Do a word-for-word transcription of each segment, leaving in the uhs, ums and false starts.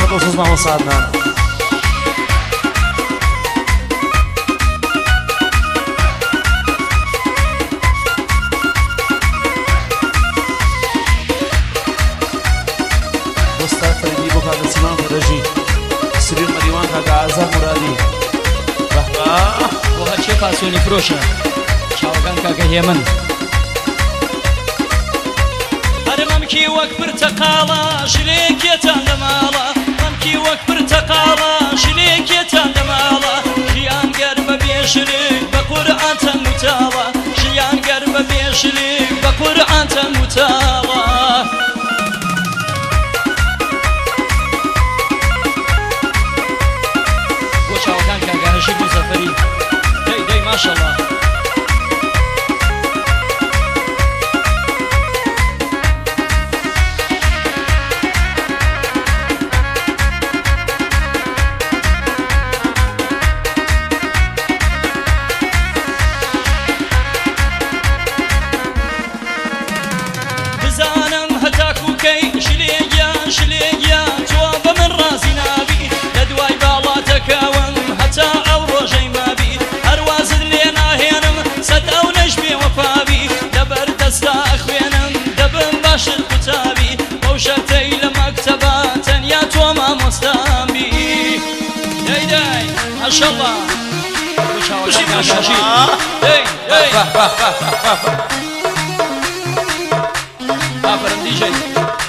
مسعود أستاذ ماما سعدنا وستا فريدي بوكا دسمان فرجي سرير مريوان كاكا عزام مرادي بحبا وهالشي فاسوني فروشة شاوكان كاكا هيمن ممكي وك برتقالة شريك يتعلمالة ممكي وك برتقالة شريك يتعلمالة شيان قرب بيشريك بقرآن تمتالة شيان قرب بيشريك بقرآن تمتالة وشاو كان كاكا هشيم مزفري داي داي ما شاء الله ما شاء الله ما شاء الله اي اي باه باه باه باه افرن دي جي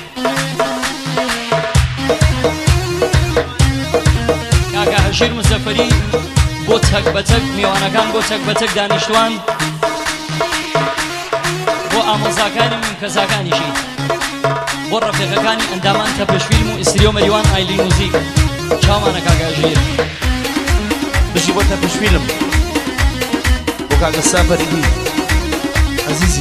كاكا هشير مزفري بۆ تەک بەتەک میوانەکان بۆ تەک بەتەک دانیشتوان بۆ ئامۆزاکانی ممکەزاکانیشی بۆ ڕەفیقەکانی ئەندامان تەپەشفیلم و ئیستریۆ مەریوان ئایلی موزیک چاومانە کاکا ژیر بشي بۆ تەپەشفیلم بۆ کاکە سافەریدی عەزیزی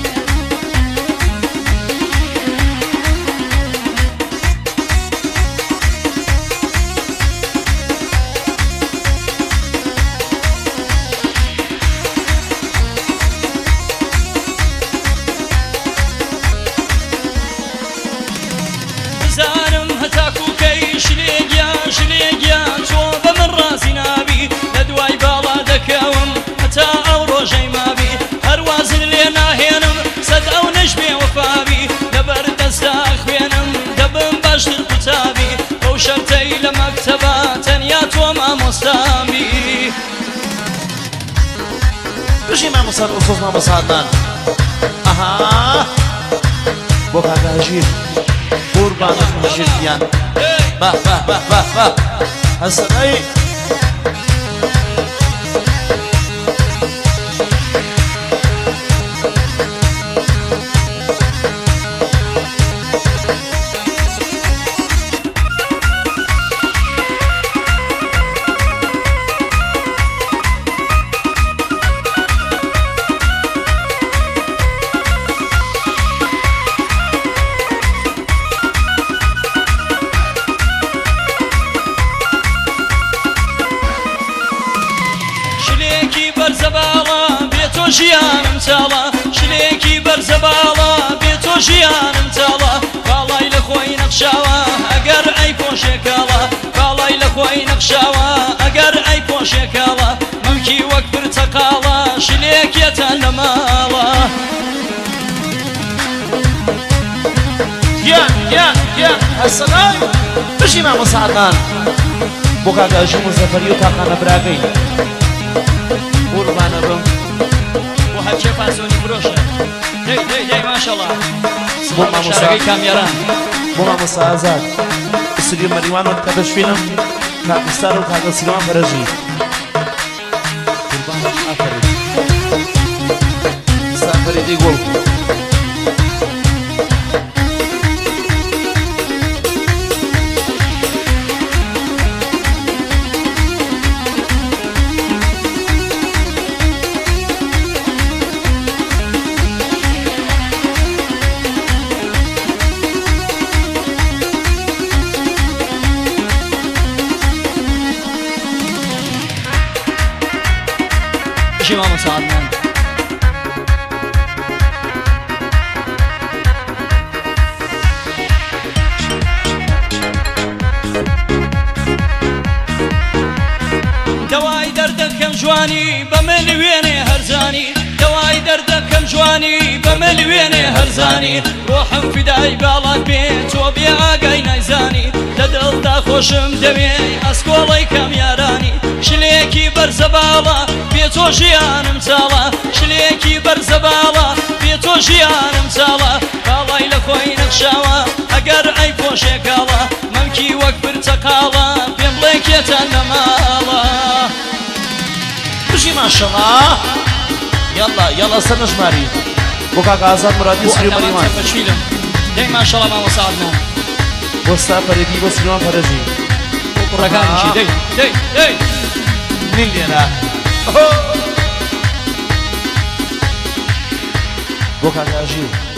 بشي مع مصاد أصوص مع مصادنا أها بوكا هجير قربانك مهجر ديان باه باه باه باه باه هالسناي ژیانم چاڵە شلێکی بەرزەباڵە بێتۆ ژیانم چاڵە باڵای لە خۆی نەخشاوە ئەگەر ئەی پۆشێکاڵە باڵای لە خۆی نەخشاوە ئەگەر ئەی پۆشێکاڵە مەمکی وەک پرتەقاڵە شلێکێتە لە ماڵە گیان گیان گیان هەسەنای بشی مامۆ سەعەدان بۆ کاکە هەژی مزەفەری و کاکانە براگەی قوربانە بم هەرچێ پاسۆنی فرۆشە دەی دەی دەی ماشەڵڵا شارەکەی کامیێران بۆ مامۆستا ئازاد ئیستریۆ مەریوان و تەپەشفیلم کاکستار و کاکە سیروان بەرەژی سافەریدی گوڵ بشي ماما سعدنا جوانی بەمن وێنێ هەرزانی دەوای دەردەکەم جوانی بەمن وێنێ هەرزانی ڕۆحم فیدای باڵات بێ تۆ بێ ئاگای نایزانی لە دڵدا خۆشم دەوێ ئەسکۆڵەی کامیارانی شلێکی بەرزە باڵە بێ تۆ ژیانم چاڵە شلێکی بەرزە باڵە بێ تۆ ژیانم چاڵە کاڵای لە خۆی نەخشاوە ئەگەر ئەی پۆشێکاڵە مەمکی وەک پرچەقاڵە پێم بڵێ کێتان لەماڵە بژی ماشەڵا یاڵا یاڵا سەر نەژماری بۆ کاکە ئازاد مرادی سری بەریمان بەچیلم دەی ماشەڵا مامۆساعدمان بۆ ساپەرێکی بۆ سلمان پەرەژی بۆ کوڕەکانیشی دەی دەی دەی نین لێرە بۆ کاکە ئاژیر